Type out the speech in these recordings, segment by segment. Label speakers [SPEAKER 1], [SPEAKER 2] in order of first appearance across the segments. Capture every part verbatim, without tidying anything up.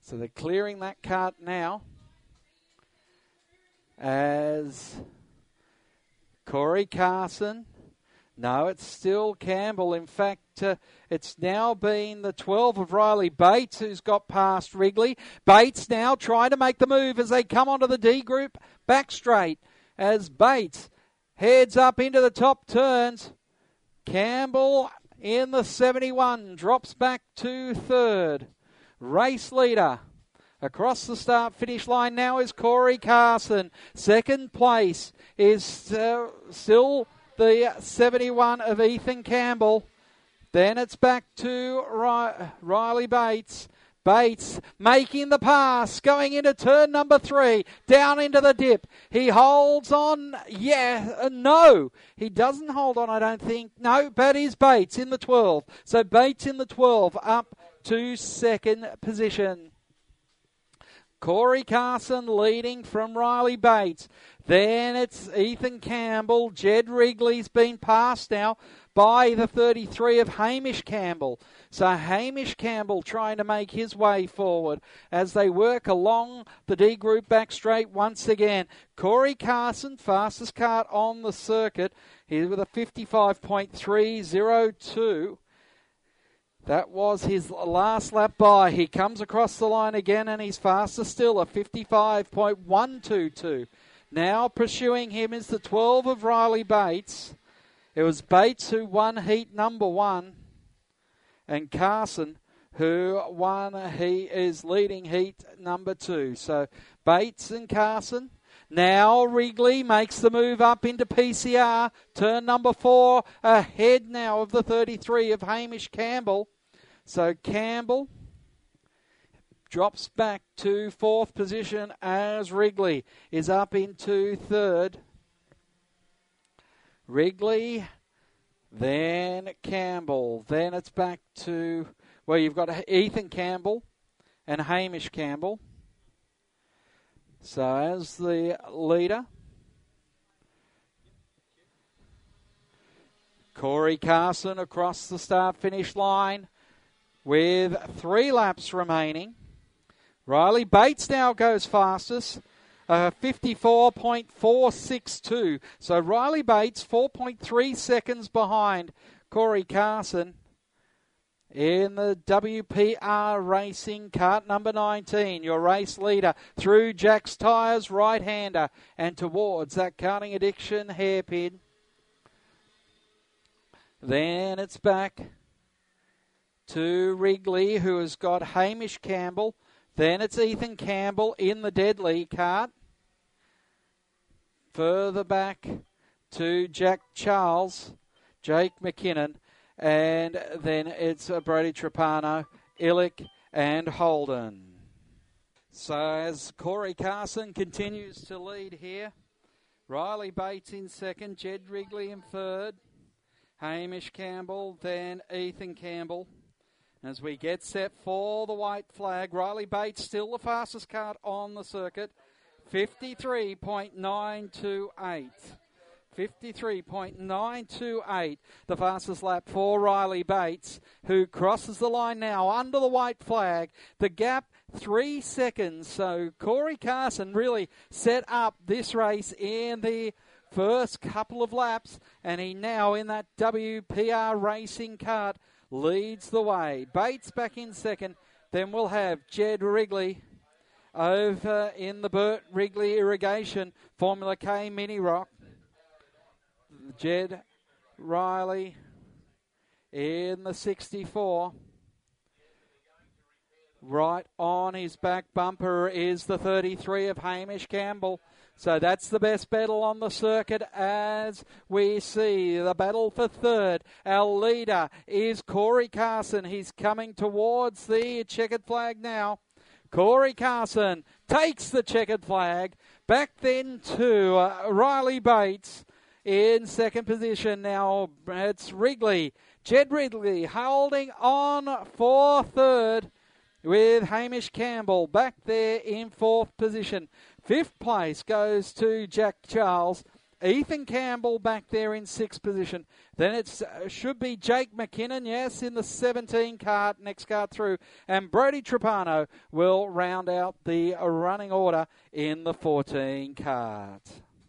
[SPEAKER 1] So they're clearing that cart now as Corey Carson. No, it's still Campbell. In fact, uh, it's now been the twelve of Riley Bates who's got past Wrigley. Bates now trying to make the move as they come onto the D group back straight as Bates heads up into the top turns. Campbell in the seventy-one drops back to third. Race leader across the start-finish line now is Corey Carson. Second place is uh, still the seventy-one of Ethan Campbell. Then it's back to Ry- Riley Bates. Bates making the pass, going into turn number three, down into the dip. He holds on. Yeah, uh, no. He doesn't hold on, I don't think. No, but is Bates in the twelve. So Bates in the twelve up to second position. Corey Carson leading from Riley Bates. Then it's Ethan Campbell. Jed Wrigley's been passed now by the thirty-three of Hamish Campbell. So Hamish Campbell trying to make his way forward as they work along the D group back straight once again. Corey Carson, fastest cart on the circuit. He's with a fifty-five point three oh two. That was his last lap by. He comes across the line again and he's faster still, a fifty-five point one two two. Now pursuing him is the twelve of Riley Bates. It was Bates who won heat number one. And Carson who won, he is leading heat number two. So Bates and Carson. Now Wrigley makes the move up into P C R. Turn number four, ahead now of the thirty-three of Hamish Campbell. So Campbell drops back to fourth position as Wrigley is up into third. Wrigley, then Campbell. Then it's back to, well, you've got Ethan Campbell and Hamish Campbell. So as the leader, Corey Carson across the start-finish line with three laps remaining. Riley Bates now goes fastest, uh, fifty-four point four six two. So Riley Bates four point three seconds behind Corey Carson. In the W P R Racing Kart number nineteen, your race leader through Jack's Tyres, right-hander, and towards that Karting Addiction hairpin. Then it's back to Wrigley, who has got Hamish Campbell. Then it's Ethan Campbell in the Deadly kart. Further back to Jack Charles, Jake McKinnon. And then it's Brody Trapano, Illick, and Holden. So as Corey Carson continues to lead here, Riley Bates in second, Jed Wrigley in third, Hamish Campbell, then Ethan Campbell. As we get set for the white flag, Riley Bates still the fastest kart on the circuit, fifty-three point nine two eight. fifty-three point nine two eight, the fastest lap for Riley Bates, who crosses the line now under the white flag. The gap, three seconds. So Corey Carson really set up this race in the first couple of laps, and he now in that W P R Racing kart leads the way. Bates back in second. Then we'll have Jed Wrigley over in the Burt Wrigley Irrigation Formula K Mini Rock. Jed Riley in the sixty-four. Right on his back bumper is the thirty-three of Hamish Campbell. So that's the best battle on the circuit as we see the battle for third. Our leader is Corey Carson. He's coming towards the checkered flag now. Corey Carson takes the checkered flag. Back then to uh, Riley Bates in second position. Now it's Wrigley. Jed Wrigley holding on for third with Hamish Campbell back there in fourth position. Fifth place goes to Jack Charles. Ethan Campbell back there in sixth position. Then it uh, should be Jake McKinnon, yes, in the seventeen cart, next cart through. And Brody Trapano will round out the uh, running order in the fourteen cart.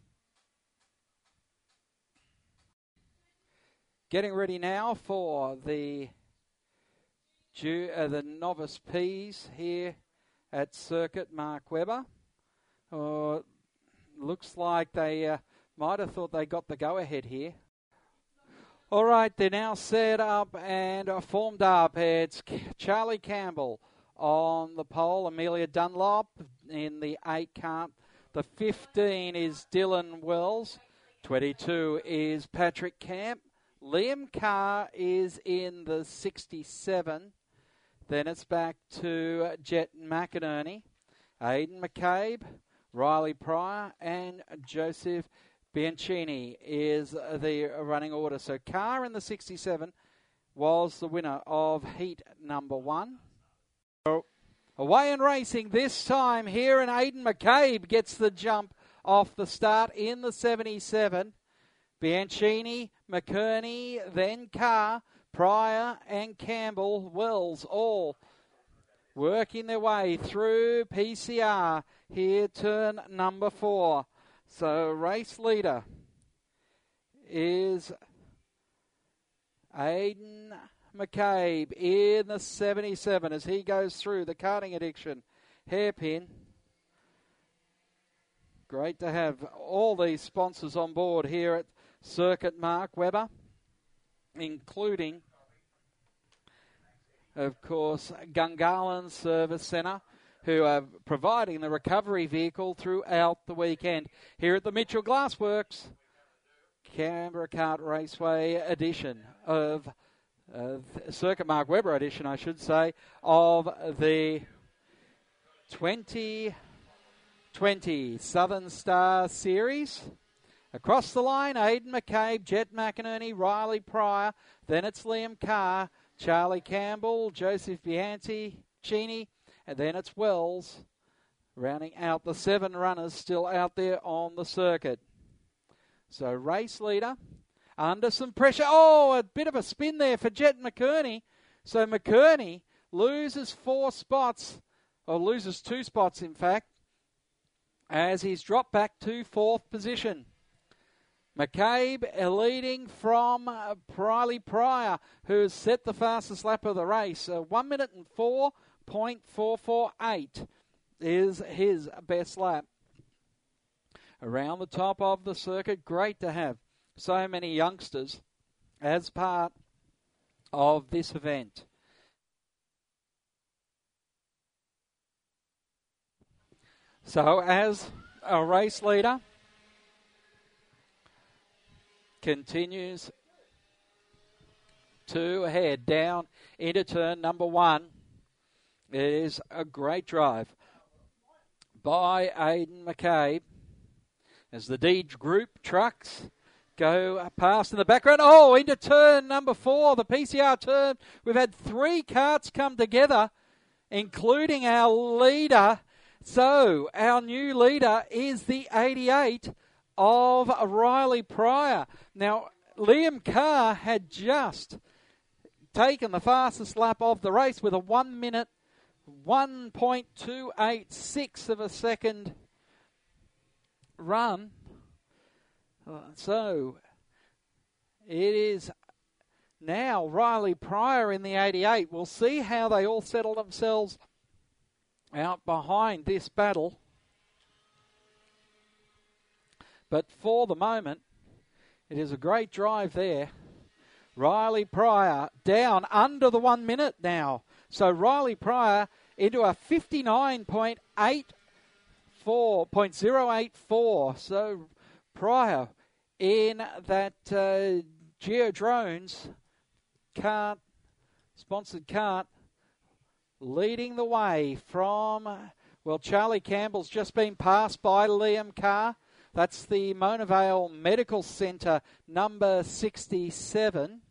[SPEAKER 1] Getting ready now for the Ju- uh, the novice P's here at Circuit Mark Webber. Uh, looks like they uh, might have thought they got the go-ahead here. All right, they're now set up and uh, formed up. It's Charlie Campbell on the pole, Amelia Dunlop in the eight cart. The fifteen is Dylan Wells. twenty-two is Patrick Camp. Liam Carr is in the sixty-seven. Then it's back to Jet McInerney, Aidan McCabe, Riley Pryor, and Joseph Bianchini is the running order. So Carr in the sixty-seven was the winner of heat number one. Away and racing this time here, and Aidan McCabe gets the jump off the start in the seventy-seven. Bianchini, McKerney, then Carr, Pryor and Campbell, Wells, all working their way through P C R. Here, turn number four. So race leader is Aidan McCabe in the seventy-seven as he goes through the karting addiction hairpin. Great to have all these sponsors on board here at Circuit Mark Webber, including, of course, Gungahlin Service Centre, who are providing the recovery vehicle throughout the weekend. Here at the Mitchell Glassworks, Canberra Kart Raceway edition of uh, Circuit Mark Webber edition, I should say, of the twenty twenty Southern Star Series. Across the line, Aidan McCabe, Jet McInerney, Riley Pryor. Then it's Liam Carr, Charlie Campbell, Joseph Bianchi, Cheney, and then it's Wells, rounding out the seven runners still out there on the circuit. So race leader, under some pressure. Oh, a bit of a spin there for Jet McKerney. So McKerney loses four spots, or loses two spots in fact, as he's dropped back to fourth position. McCabe leading from uh, Riley Pryor, who has set the fastest lap of the race. Uh, one minute and four point four four eight is his best lap. Around the top of the circuit, great to have so many youngsters as part of this event. So as a race leader continues to head down into turn number one. It is a great drive by Aidan McCabe as the D Group trucks go past in the background. Oh, into turn number four, the P C R turn. We've had three karts come together, including our leader. So our new leader is the eighty-eight of Riley Pryor. Now, Liam Carr had just taken the fastest lap of the race with a one minute, one point two eight six of a second run. So, it is now Riley Pryor in the eighty-eight. We'll see how they all settle themselves out behind this battle. But for the moment, it is a great drive there. Riley Pryor down under the one minute now. So Riley Pryor into a fifty-nine point eight four, point zero eight four. So Pryor in that uh, Geodrones kart, sponsored kart, leading the way from, well, Charlie Campbell's just been passed by Liam Carr. That's the Mona Vale Medical Centre, number sixty-seven.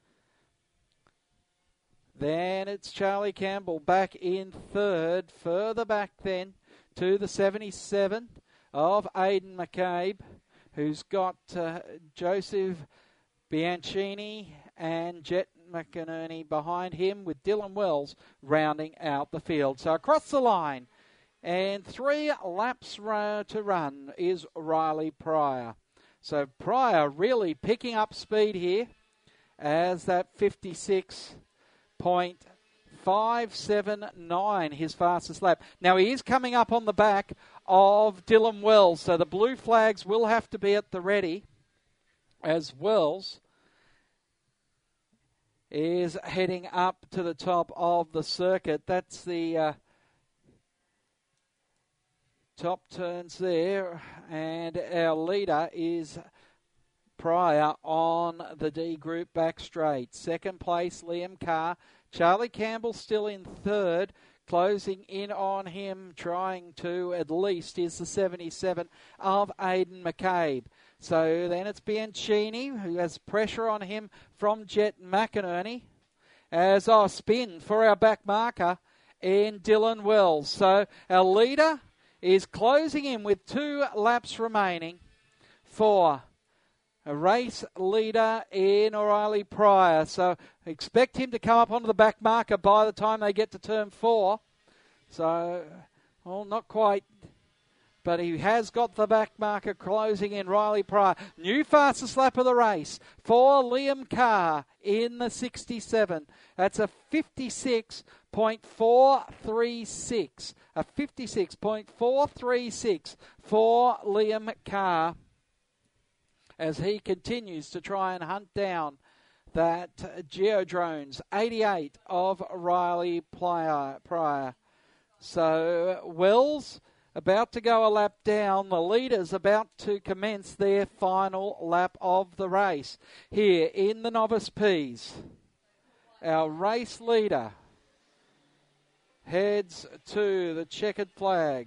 [SPEAKER 1] Then it's Charlie Campbell back in third. Further back then to the seventy-seven of Aidan McCabe. who's got uh, Joseph Bianchini and Jet McInerney behind him, with Dylan Wells rounding out the field. So across the line, and three laps uh, to run is Riley Pryor. So Pryor really picking up speed here as that fifty-six point five seven nine, his fastest lap. Now he is coming up on the back of Dylan Wells, so the blue flags will have to be at the ready as Wells is heading up to the top of the circuit. That's the uh, top turns there, and our leader is Pryor on the D group back straight. Second place, Liam Carr. Charlie Campbell still in third. Closing in on him, trying to at least, is the seventy-seven of Aidan McCabe. So then it's Bianchini, who has pressure on him from Jet McInerney, as our spin for our back marker in Dylan Wells. So our leader is closing in with two laps remaining for a race leader in O'Reilly Pryor. So expect him to come up onto the back marker by the time they get to turn four. So, well, not quite, but he has got the back marker closing in. Riley Pryor, new fastest lap of the race for Liam Carr in the sixty-seven. That's a fifty-six point four three six. A fifty-six point four three six for Liam Carr, as he continues to try and hunt down that Geodrones eighty-eight of Riley Pryor. So Wells about to go a lap down. The leaders about to commence their final lap of the race. Here in the Novice P's, our race leader heads to the checkered flag.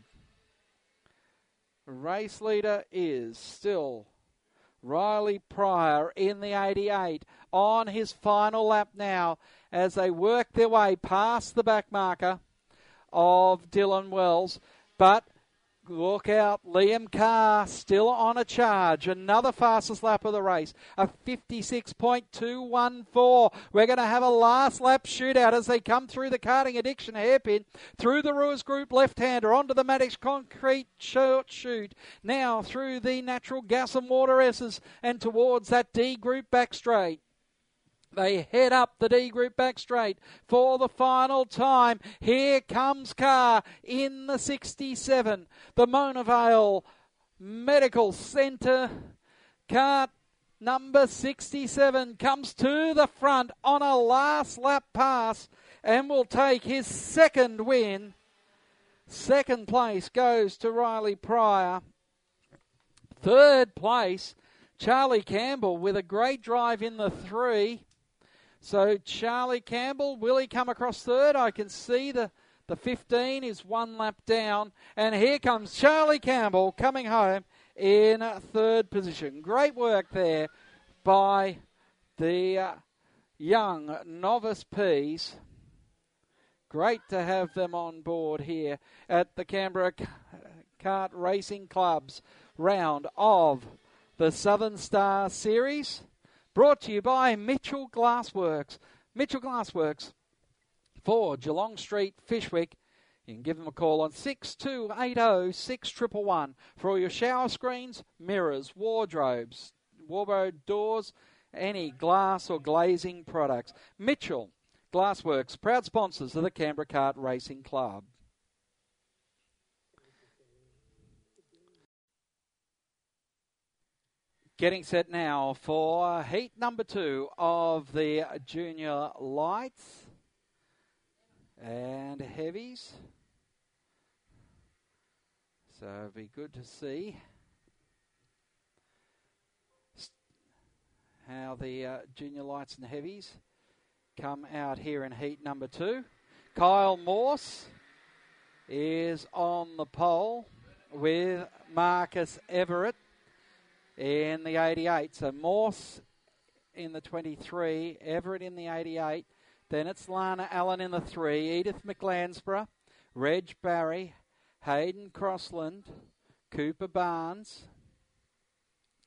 [SPEAKER 1] Race leader is still Riley Pryor in the eighty-eight on his final lap now, as they work their way past the back marker of Dylan Wells. But look out, Liam Carr still on a charge. Another fastest lap of the race, a fifty-six point two one four. We're going to have a last lap shootout as they come through the Karting Addiction hairpin, through the Ruiz Group left-hander, onto the Maddox Concrete short chute, now through the Natural Gas and Water S's and towards that D Group back straight. They head up the D Group back straight for the final time. Here comes Carr in the sixty-seven. The Mona Vale Medical Centre cart number sixty-seven comes to the front on a last lap pass and will take his second win. Second place goes to Riley Pryor. Third place, Charlie Campbell with a great drive in the three. So Charlie Campbell, will he come across third? I can see the, the fifteen is one lap down. And here comes Charlie Campbell coming home in third position. Great work there by the uh, young Novice P's. Great to have them on board here at the Canberra Kart Racing Club's round of the Southern Star Series. Brought to you by Mitchell Glassworks. Mitchell Glassworks for Geelong Street, Fishwick. You can give them a call on six two eight zero, six one one one for all your shower screens, mirrors, wardrobes, wardrobe doors, any glass or glazing products. Mitchell Glassworks, proud sponsors of the Canberra Kart Racing Club. Getting set now for heat number two of the junior lights and heavies. So it'll be good to see how the uh, junior lights and heavies come out here in heat number two. Kyle Morse is on the pole with Marcus Everett in the eighty-eight. So Morse in the twenty-three, Everett in the eighty-eight. Then it's Lana Allen in the three, Edith McLansborough, Reg Barry, Hayden Crossland, Cooper Barnes,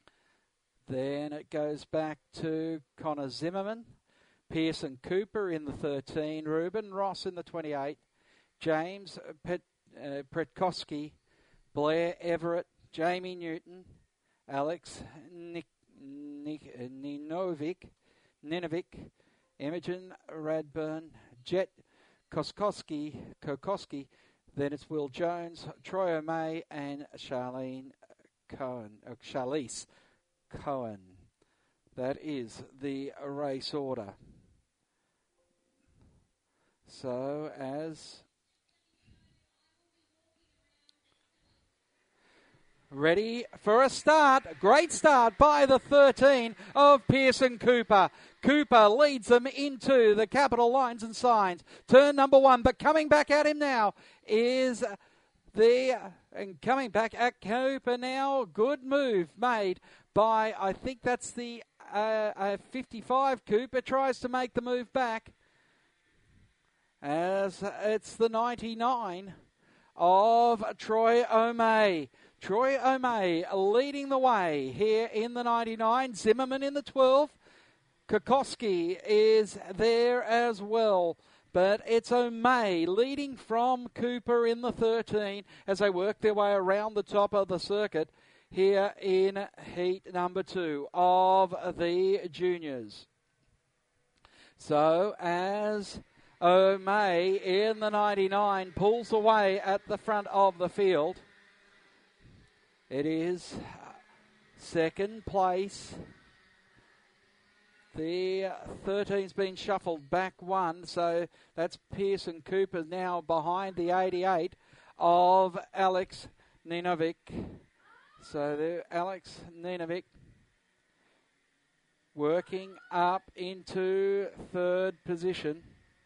[SPEAKER 1] Then it goes back to Connor Zimmerman. Pearson Cooper in the thirteen. Ruben Ross in the twenty-eight. James Pet, uh, Pretkowski. Blair Everett. Jamie Newton. Alex Nik, Nik, uh, Ninovic. Ninovic. Imogen Radburn. Jet Koskowski. Kokoski. Then it's Will Jones, Troy O'May, and Charlene Cohen. Uh, Charlize Cohen. That is the race order. So as ready for a start. Great start by the thirteen of Pearson Cooper. Cooper leads them into the capital lines and signs. Turn number one, but coming back at him now is the, and coming back at Cooper now, good move made by, I think that's the uh, uh, fifty-five. Cooper tries to make the move back as it's the ninety-nine of Troy O'May. Troy O'May leading the way here in the ninety-nine. Zimmerman in the twelve. Kokoski is there as well. But it's O'May leading from Cooper in the thirteen as they work their way around the top of the circuit here in heat number two of the juniors. So as O'May in the ninety-nine pulls away at the front of the field, it is second place. The thirteen's been shuffled back one, so that's Pearson Cooper now behind the eighty-eight of Alex Ninovic. So there, Alex Ninovic working up into third position.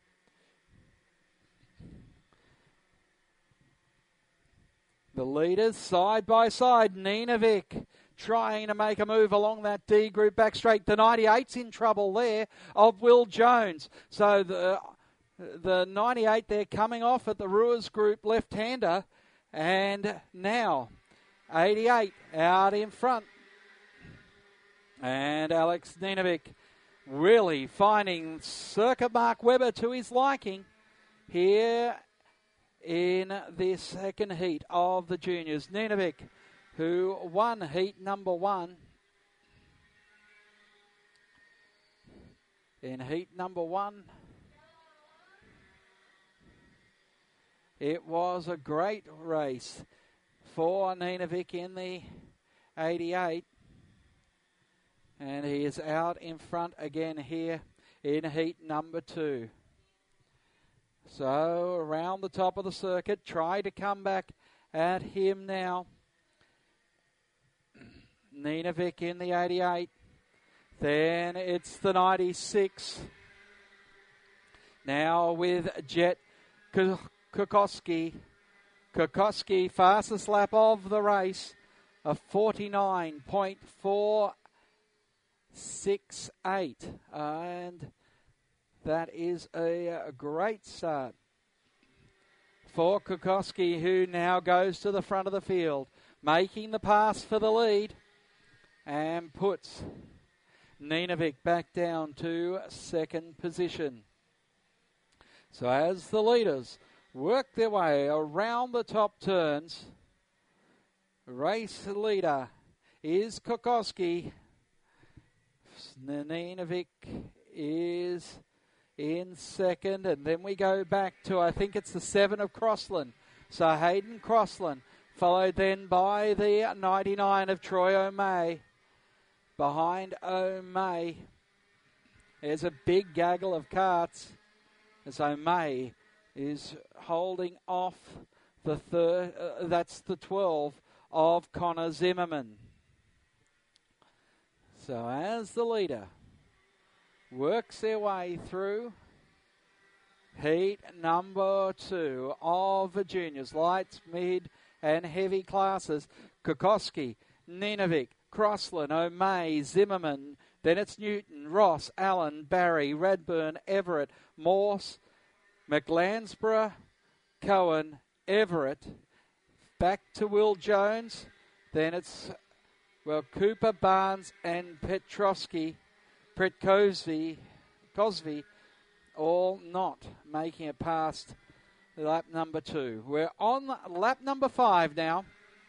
[SPEAKER 1] The leaders side by side. Ninovic trying to make a move along that D group back straight. The ninety-eight's in trouble there of Will Jones. So the the ninety-eight they're coming off at the Ruiz group left-hander. And now eighty-eight out in front. And Alex Ninovic really finding circuit Mark Webber to his liking here in this second heat of the juniors. Ninovic, who won heat number one. In heat number one, it was a great race for Ninovic in the eighty-eight. And he is out in front again here in heat number two. So around the top of the circuit, try to come back at him now. Ninovic in the eighty-eight. Then it's the ninety-six. Now with Jet Kokoski. Kokoski, fastest lap of the race, a forty-nine point four six eight. And that is a, a great start for Kokoski, who now goes to the front of the field, making the pass for the lead and puts Ninovic back down to second position. So as the leaders work their way around the top turns, race leader is Kokoski. Ninovic is in second, and then we go back to, I think it's the seven of Crossland. So Hayden Crossland, followed then by the ninety-nine of Troy O'May. Behind O'May, there's a big gaggle of carts as O'May is holding off the third, uh, that's the twelve of Connor Zimmerman. So as the leader works their way through heat number two of the juniors, lights, mid and heavy classes, Kokoski, Ninovic, Crossland, O'May, Zimmerman, then it's Newton, Ross, Allen, Barry, Radburn, Everett, Morse, McLansborough, Cohen, Everett, back to Will Jones, then it's Well, Cooper, Barnes and Petrovsky, Petkovsky, Cosby, all not making it past lap number two. We're on lap number five now.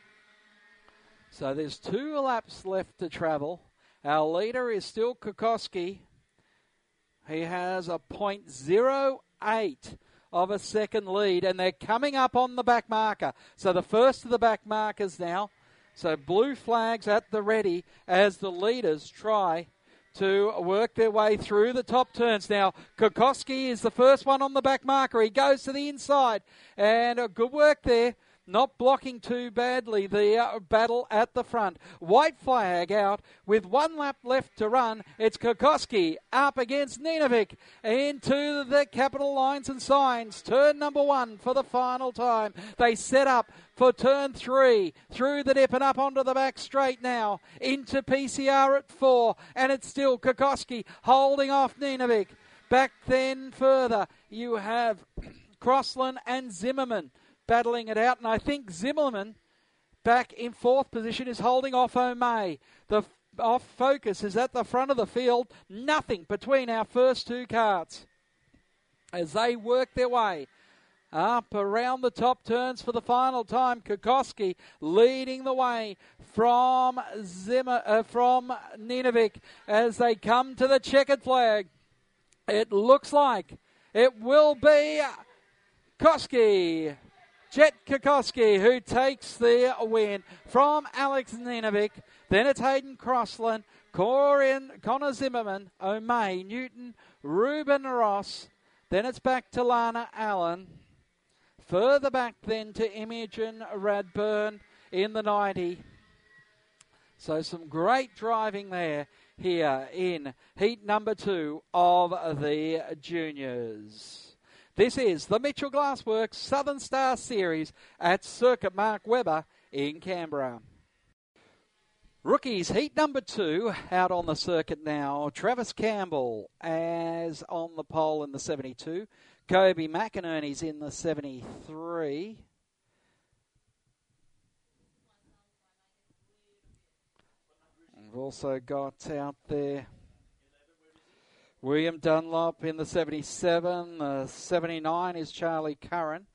[SPEAKER 1] So there's two laps left to travel. Our leader is still Kokoski. He has a point zero eight of a second lead, and they're coming up on the back marker. So the first of the back markers now. So blue flags at the ready as the leaders try to work their way through the top turns. Now, Kokoski is the first one on the back marker. He goes to the inside, and a good work there. Not blocking too badly the uh, battle at the front. White flag out with one lap left to run. It's Kokoski up against Ninovic into the Capital Lines and Signs. Turn number one for the final time. They set up for turn three. Through the dip and up onto the back straight now. Into P C R at four. And it's still Kokoski holding off Ninovic. Back then further you have Crossland and Zimmerman battling it out, and I think Zimmerman, back in fourth position, is holding off O'May. The f- off focus is at the front of the field. Nothing between our first two carts as they work their way up around the top turns for the final time. Kokoski leading the way from Zimmer, uh, from Ninovic as they come to the checkered flag. It looks like it will be Koski. Jet Kokoski, who takes the win from Alex Ninovic. Then it's Hayden Crossland, Corin, Connor Zimmerman, O'May, Newton, Ruben Ross. Then it's back to Lana Allen. Further back then to Imogen Radburn in the ninety. So some great driving there here in heat number two of the juniors. This is the Mitchell Glassworks Southern Star Series at Circuit Mark Webber in Canberra. Rookies, heat number two, out on the circuit now. Travis Campbell as on the pole in the seventy-two. Kobe McInerney's in the seventy-three. We've also got out there William Dunlop in the seventy-seven. The seventy-nine is Charlie Curran.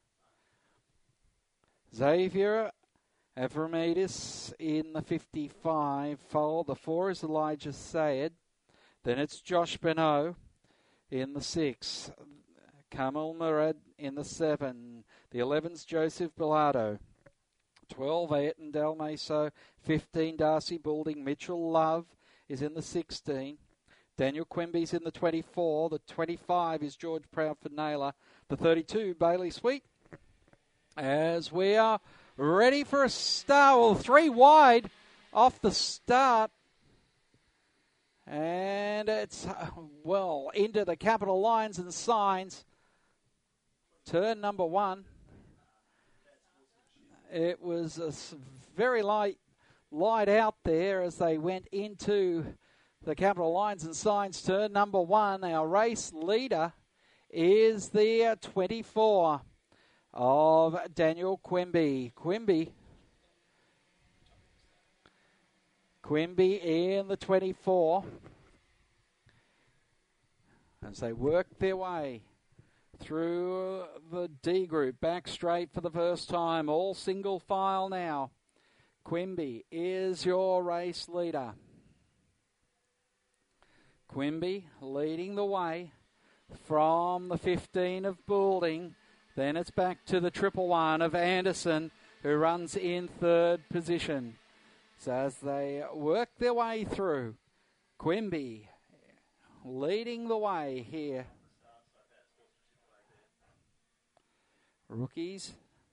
[SPEAKER 1] Xavier Avramidis in the fifty-five. Foal. The four is Elijah Sayed. Then it's Josh Beno in the six. Kamal Murad in the seven. The eleven's Joseph Bilardo. twelve, Ayrton Dalmaso. fifteen, Darcy Boulding. Mitchell Love is in the sixteen. Daniel Quimby's in the twenty-four. The twenty-five is George Proudford Naylor. The thirty-two, Bailey Sweet. As we are ready for a start. Well, three wide off the start. And it's, well, into the Capital Lines and Signs. Turn number one. It was a very light, light out there as they went into the Capital Lines and Signs. Turn number one. Our race leader is the twenty-four of Daniel Quimby. Quimby. Quimby in the twenty-four. As they work their way through the D group, back straight for the first time. All single file now. Quimby is your race leader. Quimby leading the way from the fifteen of Boulding. Then it's back to the triple one of Anderson, who runs in third position. So as they work their way through, Quimby leading the way here. Rookies.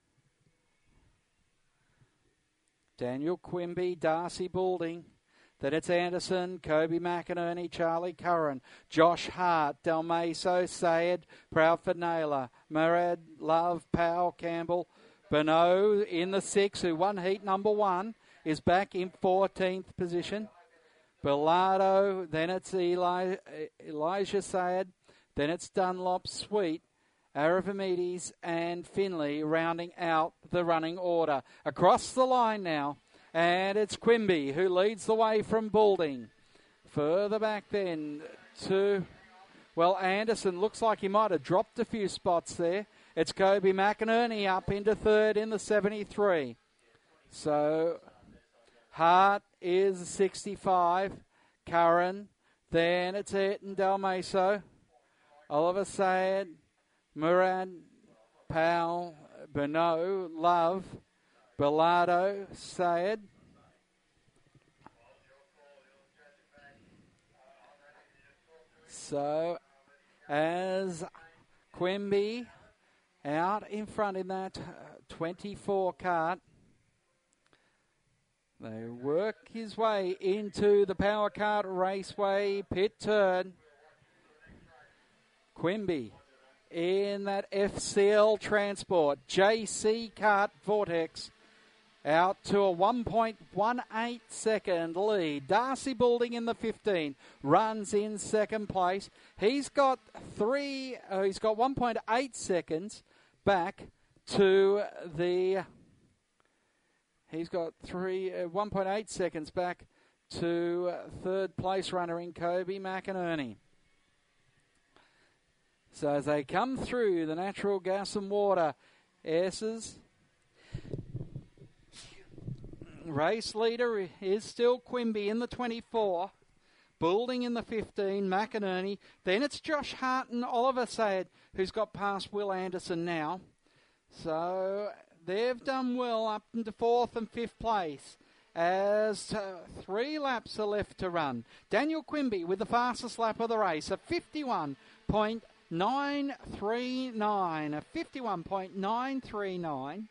[SPEAKER 1] Daniel Quimby, Darcy Boulding. Then it's Anderson, Kobe McInerney, Charlie Curran, Josh Hart, Dalmaso, Sayed, Proudford Naylor, Murad, Love, Powell, Campbell, Beno in the six, who won heat number one, is back in fourteenth position. Bilardo, then it's Eli, Elijah Sayed, then it's Dunlop, Sweet, Aravamedes and Finley rounding out the running order. Across the line now, And it's Quimby who leads the way from Balding. Further back then to, well, Anderson looks like he might have dropped a few spots there. It's Kobe McInerney up into third in the seventy-three. So Hart is sixty-five. Curran. Then it's Ayrton Dalmaso. Oliver Sayed. Murad. Powell. Bernot. Love. Bellardo. Sayed. So as Quimby out in front in that twenty-four cart. They work his way into the Power Cart Raceway pit turn. Quimby in that F C L Transport. J C Cart Vortex out to a one point one eight second lead. Darcy Balding in the fifteen runs in second place. He's got three. Uh, he's got one point eight seconds back to the. He's got three, uh, one point eight seconds back to uh, third place runner in Kobe McInerney. So as they come through the natural gas and water S's, race leader is still Quimby in the twenty-four, Balding in the fifteen, McInerney. Then it's Josh Hart and Oliver Sayed who's got past Will Anderson now. So they've done well up into fourth and fifth place as uh, three laps are left to run. Daniel Quimby with the fastest lap of the race, a fifty-one point nine three nine. A fifty-one point nine three nine.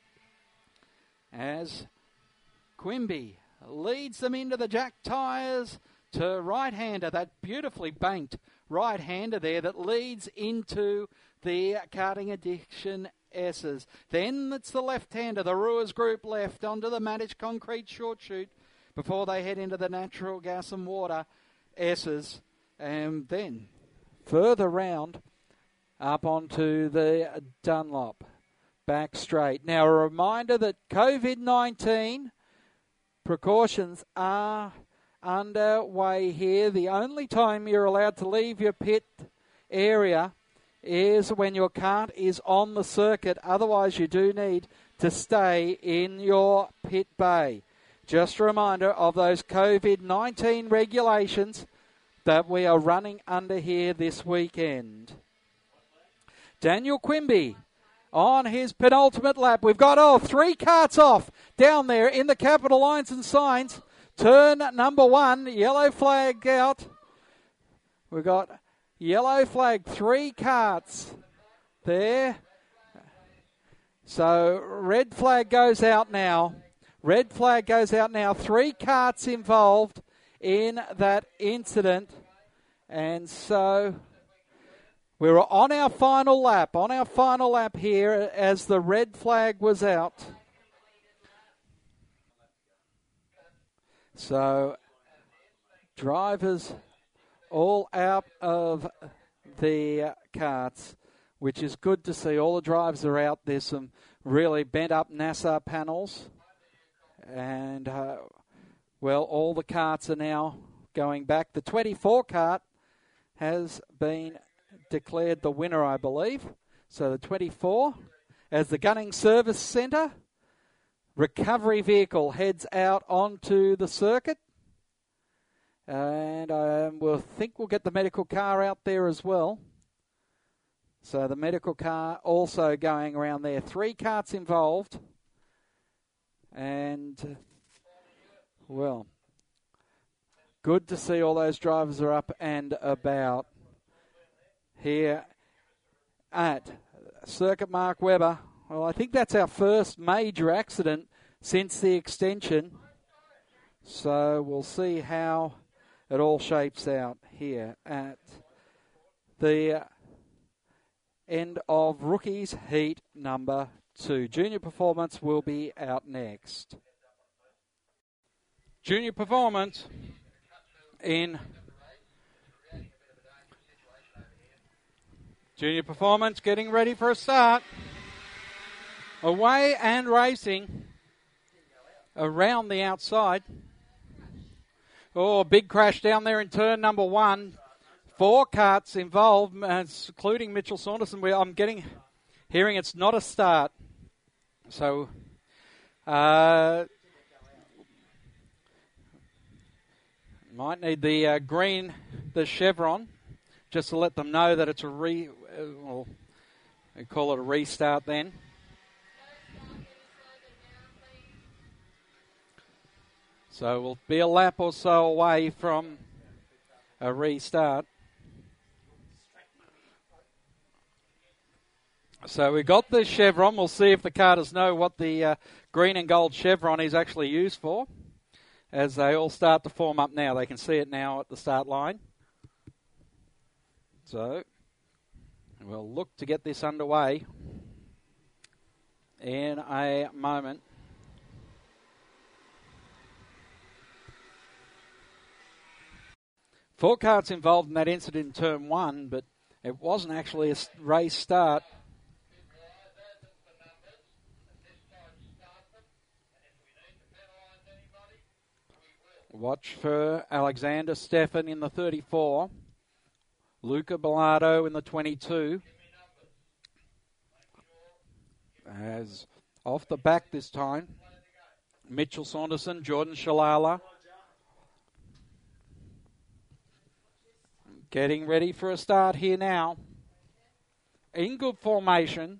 [SPEAKER 1] As Quimby leads them into the Jack Tyres to right-hander, that beautifully banked right-hander there that leads into the Karting Addiction S's. Then it's the left-hander, the Ruers Group left onto the Managed Concrete short chute before they head into the Natural Gas and Water S's. And then further round up onto the Dunlop back straight. Now a reminder that COVID nineteen precautions are underway here. The only time you're allowed to leave your pit area is when your cart is on the circuit. Otherwise, you do need to stay in your pit bay. Just a reminder of those COVID nineteen regulations that we are running under here this weekend. Daniel Quimby on his penultimate lap. We've got, oh, three carts off down there in the capital lines and signs. Turn number one, yellow flag out. We've got yellow flag, three carts there. So red flag goes out now. Red flag goes out now. Three carts involved in that incident. And so we were on our final lap, on our final lap here as the red flag was out. So drivers all out of the carts, which is good to see. All the drivers are out. There's some really bent up NASA panels. And, uh, well, all the carts are now going back. The twenty-four cart has been declared the winner, I believe. So the twenty-four, as the Gunning Service Centre recovery vehicle heads out onto the circuit. And I um, will think we'll get the medical car out there as well. So the medical car also going around there. Three carts involved. And, well, good to see all those drivers are up and about here at Circuit Mark Webber. Well, I think that's our first major accident since the extension. So we'll see how it all shapes out here at the end of Rookies Heat number two. Junior Performance will be out next. Junior Performance in Junior Performance getting ready for a start. Away and racing. around the outside. Oh, big crash down there in turn number one. Four carts involved, including Mitchell Saunderson. We, I'm getting, hearing it's not a start. So, uh, might need the uh, green, the chevron, just to let them know that it's a re, uh, well, we call it a restart then. So we'll be a lap or so away from a restart. So we got the chevron. We'll see if the carters know what the uh, green and gold chevron is actually used for as they all start to form up now. They can see it now at the start line. So we'll look to get this underway in a moment. Four carts involved in that incident in turn one, but it wasn't actually a race start. Watch for Alexander Stefan in the thirty-four. Luca Bellardo in the twenty-two. As off the back this time, Mitchell Saunderson, Jordan Shalala. Getting ready for a start here now. In good formation.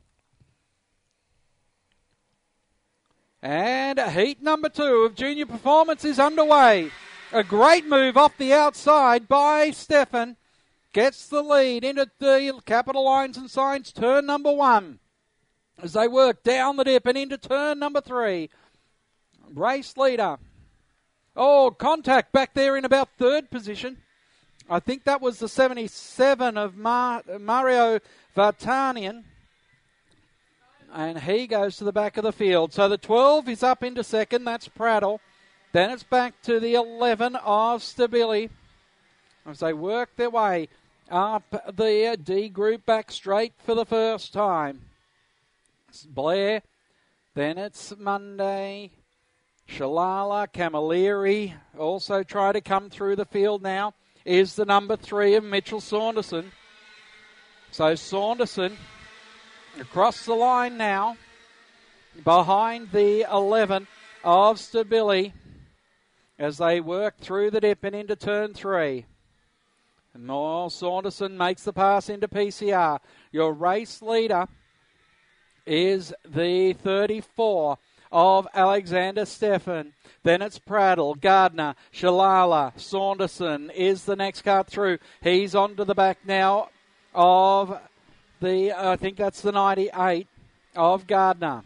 [SPEAKER 1] And heat number two of junior performance is underway. A great move off the outside by Stefan. Gets the lead into the Capital Lines and Signs turn number one. As they work down the dip and into turn number three. Race leader. Oh, contact back there in about third position. I think that was the seventy-seven of Mar- Mario Vartanian. And he goes to the back of the field. So the twelve is up into second. That's Prattle. Then it's back to the eleven of Stabili. As they work their way up the D group back straight for the first time. It's Blair. Then it's Monday. Shalala, Camilleri also try to come through the field now. Is the number three of Mitchell Saunderson. So Saunderson across the line now, behind the eleven of Stabili as they work through the dip and into turn three. And more Saunderson makes the pass into P C R. Your race leader is the thirty-four of Alexander Stefan. Then it's Prattle, Gardner, Shalala, Saunderson is the next cart through. He's onto the back now of the, I think that's the ninety-eight of Gardner.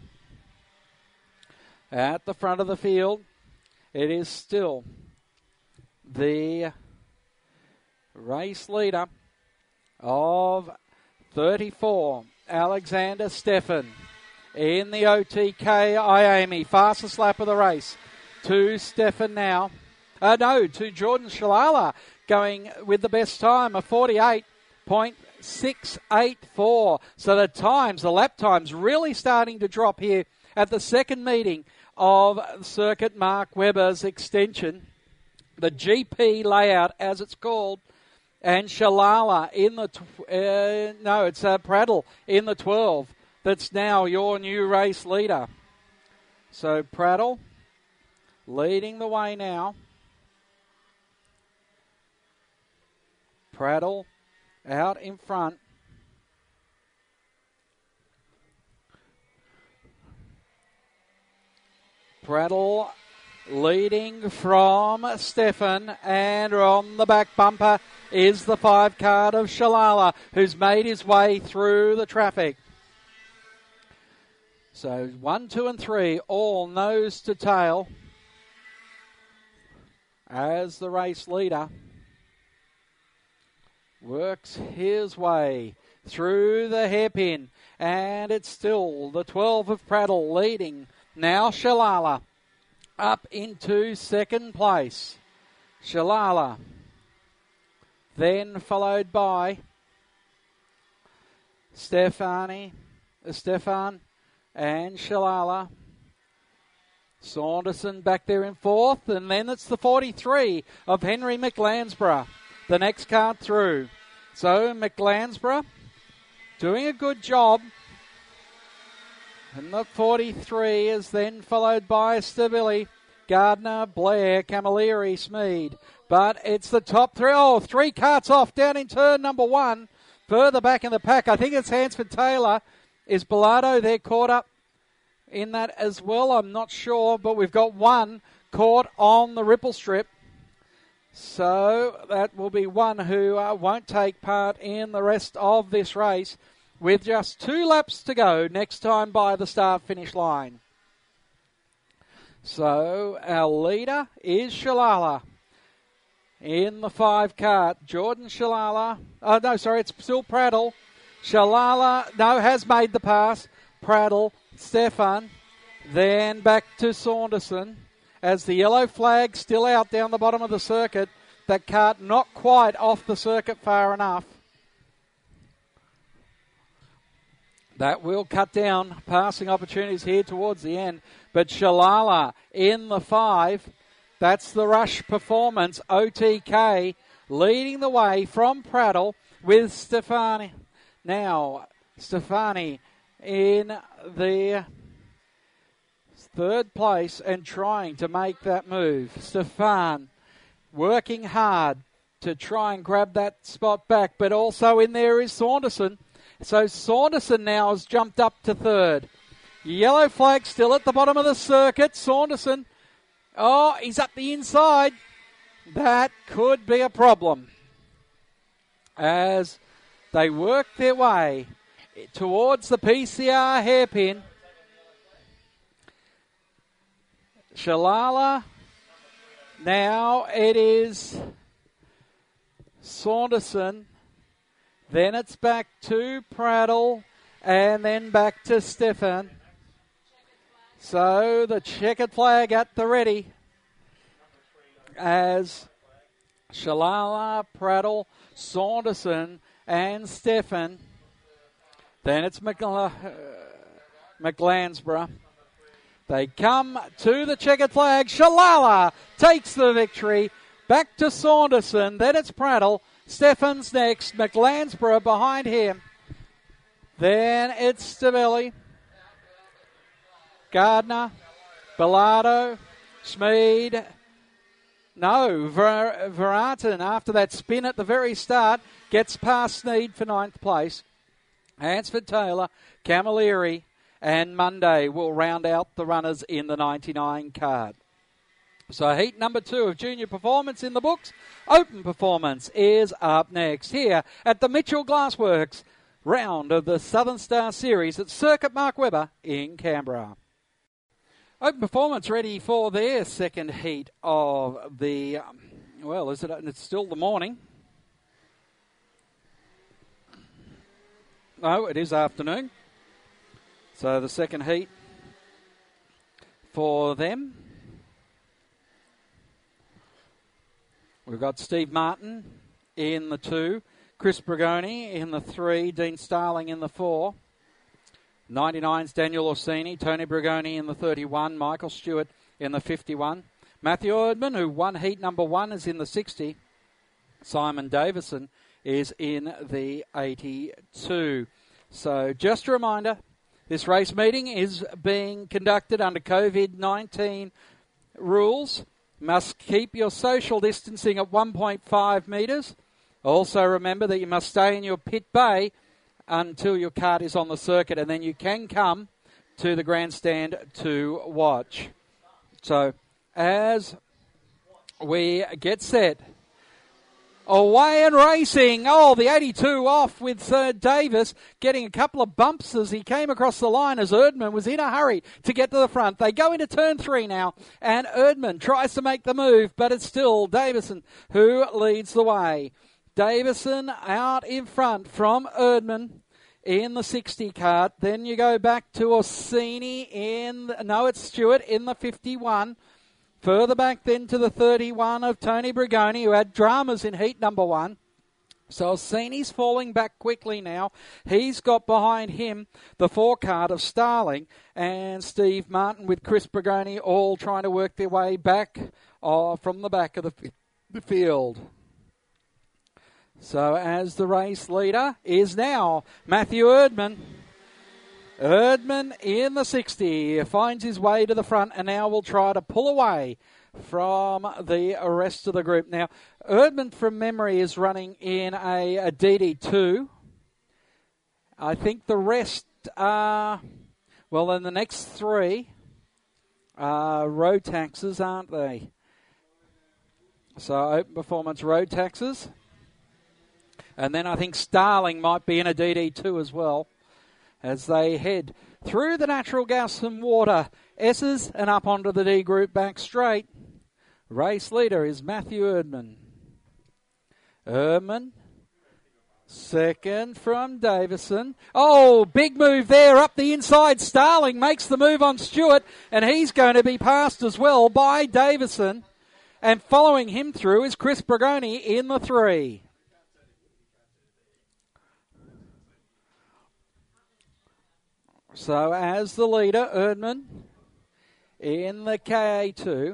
[SPEAKER 1] At the front of the field, it is still the race leader of thirty-four, Alexander Stefan. In the O T K Iami, fastest lap of the race. To Stefan now. Uh, no, to Jordan Shalala going with the best time of forty-eight point six eight four. So the times, the lap times really starting to drop here at the second meeting of Circuit Mark Webber's extension. The G P layout as it's called. And Shalala in the, tw- uh, no, it's uh, Prattle in the twelve. That's now your new race leader. So Prattle leading the way now. Prattle out in front. Prattle leading from Stefan, and on the back bumper is the five card of Shalala, who's made his way through the traffic. So one, two, and three, all nose to tail as the race leader works his way through the hairpin. And it's still the twelve of Prattle leading. Now Shalala up into second place. Shalala then followed by Stefani, Stefan and Shalala. Saunderson back there in fourth, and then it's the forty-three of Henry McLansborough, the next card through. So McLansborough doing a good job. And the forty-three is then followed by Stabili, Gardner, Blair, Camilleri, Smead. But it's the top three. Oh, three carts off down in turn number one. Further back in the pack, I think it's Hansford Taylor. Is Bilardo there caught up in that as well? I'm not sure, but we've got one caught on the ripple strip. So that will be one who uh, won't take part in the rest of this race with just two laps to go next time by the start-finish line. So our leader is Shalala in the five cart. Jordan Shalala. Oh, no, sorry, it's still Prattle. Shalala, no, has made the pass. Prattle, Stefan. Then back to Saunderson. As the yellow flag still out down the bottom of the circuit. That cart not quite off the circuit far enough. That will cut down passing opportunities here towards the end. But Shalala in the five. That's the Rush Performance. O T K leading the way from Prattle with Stefani. Now, Stefani in the third place and trying to make that move. Stefan working hard to try and grab that spot back. But also in there is Saunderson. So Saunderson now has jumped up to third. Yellow flag still at the bottom of the circuit. Saunderson, oh, he's up the inside. That could be a problem as they work their way towards the P C R hairpin. Shalala, now it is Saunderson. Then it's back to Prattle and then back to Stefan. So the checkered flag at the ready as Shalala, Prattle, Saunderson and Stefan. Then it's McL- uh, McLansborough. They come to the checkered flag. Shalala takes the victory. Back to Saunderson. Then it's Prattle. Stefan's next. McLansborough behind him. Then it's Stabili. Gardner. Bilardo. Smead. No, Ver- Veratin, after that spin at the very start, gets past Sneed for ninth place. Hansford Taylor, Camilleri, and Monday will round out the runners in the ninety-nine card. So heat number two of junior performance in the books. Open performance is up next here at the Mitchell Glassworks round of the Southern Star Series at Circuit Mark Webber in Canberra. Open performance ready for their second heat of the, um, well, is it? It's still the morning. No, it is afternoon. So the second heat for them. We've got Steve Martin in the two, Chris Bragoni in the three, Dean Starling in the four. ninety-nine's Daniel Orsini, Tony Bragoni in the thirty-one, Michael Stewart in the fifty-one. Matthew Erdman, who won heat number one, is in the sixty. Simon Davison is in the eighty-two. So just a reminder, this race meeting is being conducted under covid nineteen rules. Must keep your social distancing at one point five metres. Also remember that you must stay in your pit bay until your cart is on the circuit, and then you can come to the grandstand to watch. So as we get set, away and racing. Oh, the eighty-two off with Sir Davis getting a couple of bumps as he came across the line as Erdman was in a hurry to get to the front. They go into turn three now, and Erdman tries to make the move, but it's still Davison who leads the way. Davison out in front from Erdman in the sixty cart. Then you go back to Orsini in, the, no, it's Stewart in the fifty-one. Further back then to the thirty-one of Tony Bragoni, who had dramas in heat number one. So Alcini's falling back quickly now. He's got behind him the four card of Starling and Steve Martin with Chris Bragoni all trying to work their way back uh, from the back of the, f- the field. So as the race leader is now Matthew Erdman. Erdman in the sixty finds his way to the front and now will try to pull away from the rest of the group. Now, Erdman from memory is running in a, a D D two. I think the rest are, well, in the next three are road taxes, aren't they? So Open Performance road taxes. And then I think Starling might be in a D D two as well as they head through the natural gas and water S's and up onto the D group back straight. Race leader is Matthew Erdman. Erdman, second from Davison. Oh, big move there up the inside. Starling makes the move on Stewart, and he's going to be passed as well by Davison. And following him through is Chris Bragoni in the three. So as the leader, Erdman in the K A two.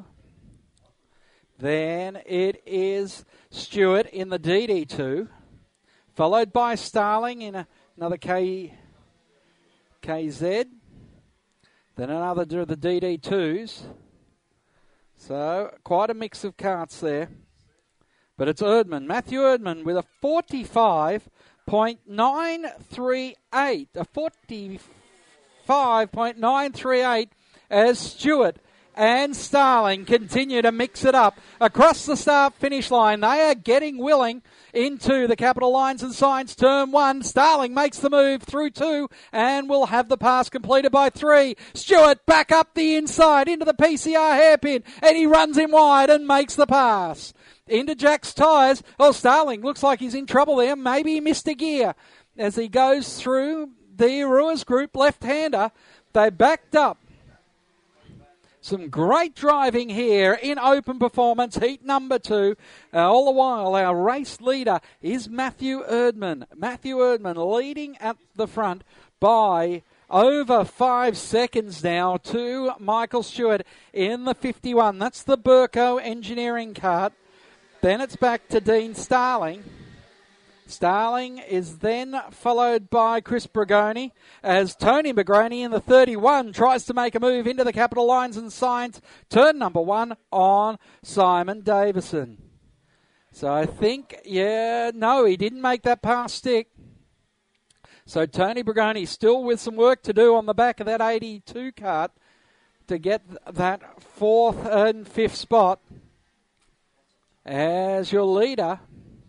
[SPEAKER 1] Then it is Stewart in the D D two, followed by Starling in a, another K, KZ. Then another of the D D twos. So quite a mix of carts there. But it's Erdman, Matthew Erdman with a forty-five point nine three eight. A forty-five point nine three eight as Stewart and Starling continue to mix it up across the start-finish line. They are getting willing into the Capital Lines and Signs turn one. Starling makes the move through two and will have the pass completed by three. Stewart back up the inside into the P C R hairpin and he runs in wide and makes the pass. Into Jack's tyres. Oh, Starling looks like he's in trouble there. Maybe he missed a gear as he goes through the Ruiz Group left-hander. They backed up. Some great driving here in Open Performance, heat number two. Uh, all the while, our race leader is Matthew Erdman. Matthew Erdman leading at the front by over five seconds now to Michael Stewart in the fifty-one. That's the Burco Engineering cart. Then it's back to Dean Starling. Starling is then followed by Chris Bragoni as Tony Bragoni in the thirty-one tries to make a move into the Capital Lines and Signs. Turn number one on Simon Davison. So I think, yeah, no, he didn't make that pass stick. So Tony Bragoni still with some work to do on the back of that eighty-two cart to get that fourth and fifth spot. As your leader...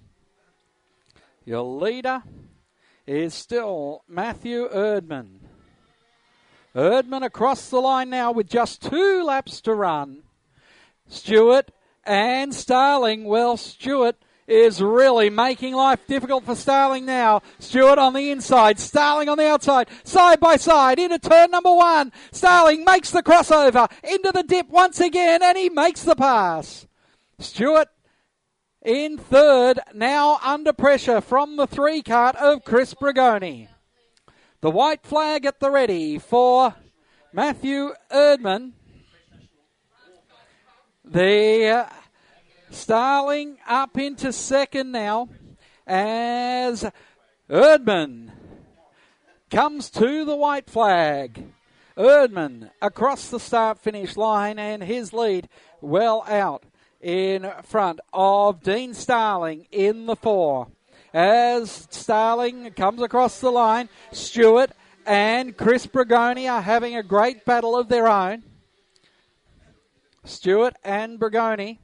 [SPEAKER 1] Your leader is still Matthew Erdman. Erdman across the line now with just two laps to run. Stewart and Starling. Well, Stewart is really making life difficult for Starling now. Stewart on the inside, Starling on the outside, side by side into turn number one. Starling makes the crossover into the dip once again and he makes the pass. Stewart in third, now under pressure from the three cart of Chris Bragoni. The white flag at the ready for Matthew Erdman. The uh, Starling up into second now as Erdman comes to the white flag. Erdman across the start-finish line and his lead well out in front of Dean Starling in the four. As Starling comes across the line, Stewart and Chris Bragoni are having a great battle of their own. Stewart and Bragoni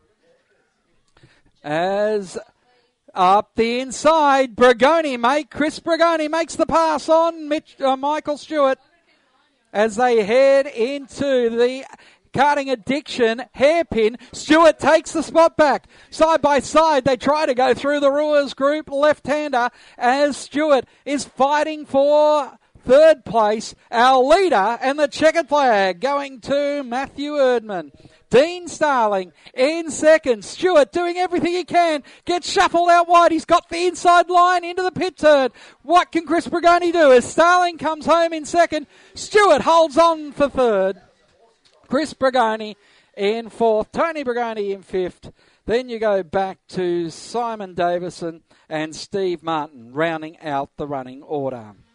[SPEAKER 1] as up the inside, Bragoni make Chris Bragoni makes the pass on Mitch, uh, Michael Stewart as they head into the Karting Addiction hairpin. Stewart takes the spot back. Side by side, they try to go through the Ruiz Group left-hander as Stewart is fighting for third place. Our leader and the checkered flag going to Matthew Erdman. Dean Starling in second. Stewart doing everything he can. Gets shuffled out wide. He's got the inside line into the pit turn. What can Chris Bragoni do as Starling comes home in second? Stewart holds on for third. Chris Bragoni in fourth. Tony Bragoni in fifth. Then you go back to Simon Davison and Steve Martin rounding out the running order.